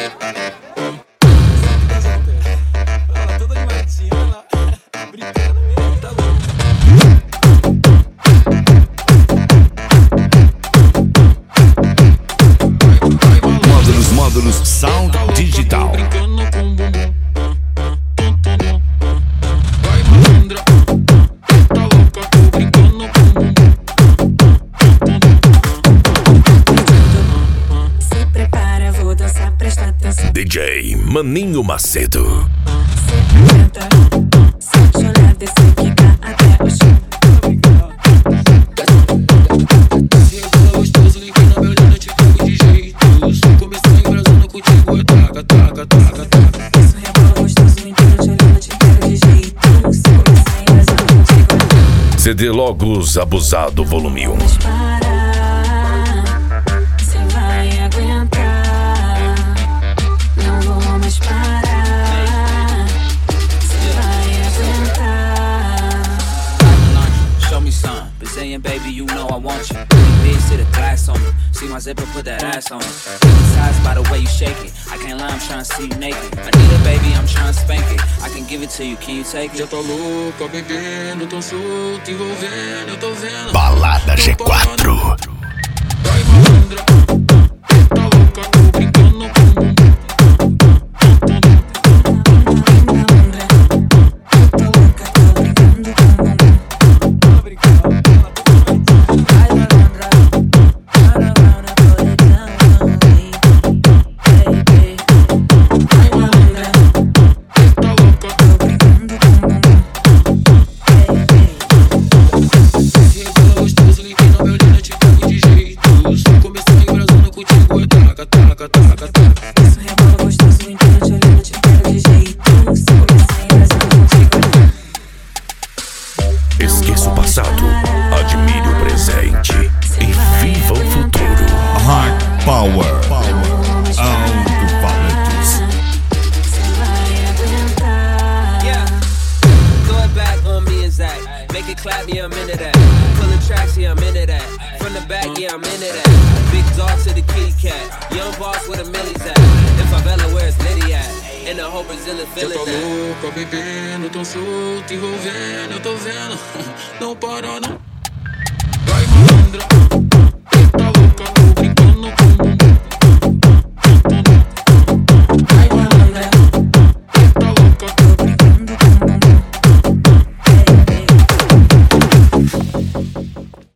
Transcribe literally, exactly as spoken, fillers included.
Ela toda animadinha, olha lá. Brincando mesmo, tá louco. Módulos, módulos, sound digital. Se prepara, vou dançar, presta atenção. D J Maninho Macedo. Se aguenta, sente olhar, descer, quicar até o chão. Se rebola gostoso, ninguém tá me olhando, eu te pego de jeito. Se começar embrasando contigo, é taca, taca, taca, taca. Isso rebola gostoso, ninguém te olhando, eu te pego de jeito. Se começar embrasando contigo, C D Logos Abusado Volume um. mas para, cê vai aguentar. Não vou mais parar, cê vai aguentar. Show me some, Brazilian baby, you know I want you. Bitch to the glass on me, see my zipper, put that ass on it. Hypnotized by the way you shake it, I can't lie, I'm tryna see you naked. I need it, baby, I'm tryna spank it. I can give it to you, can you take Já it? tá louca, bebendo, tão solto, envolvendo, eu tô vendo. Balada G quatro. Vai malandra, tá louca, tô brincando com o bumbum. Tô louca, tô brincando com o bumbum. Tá brincando, ela tá brincando. Ai, malandra, para, para, put it down on me, baby. Ai, malandra, Tá louca, tô brincando com o bumbum, baby. se rebola gostoso, ninguém tá me olhando, eu te pego de jeito. Se começar embrasando contigo, é taca, taca, taca, taca. Isso rebola gostoso, então eu te olhando, eu te pego de jeito. Se começar embrasando contigo, Esqueça o passado, admire o presente e viva o futuro. Hard Power. Alto-falantes. cê vai aguentar. Yeah, throw it back on me and Zach. Make it clap, yeah, I'm into that. Pull the tracks, yeah, I'm into that. From the back, yeah, I'm into that. Big dog to the kitty cat. Young boss where the millies at. In favela, where's Liddy at? In the whole Brazilian Já feeling tá that. louca, bebendo, tão solto, envolvendo, eu tô vendo. Não para não. Vai malandra,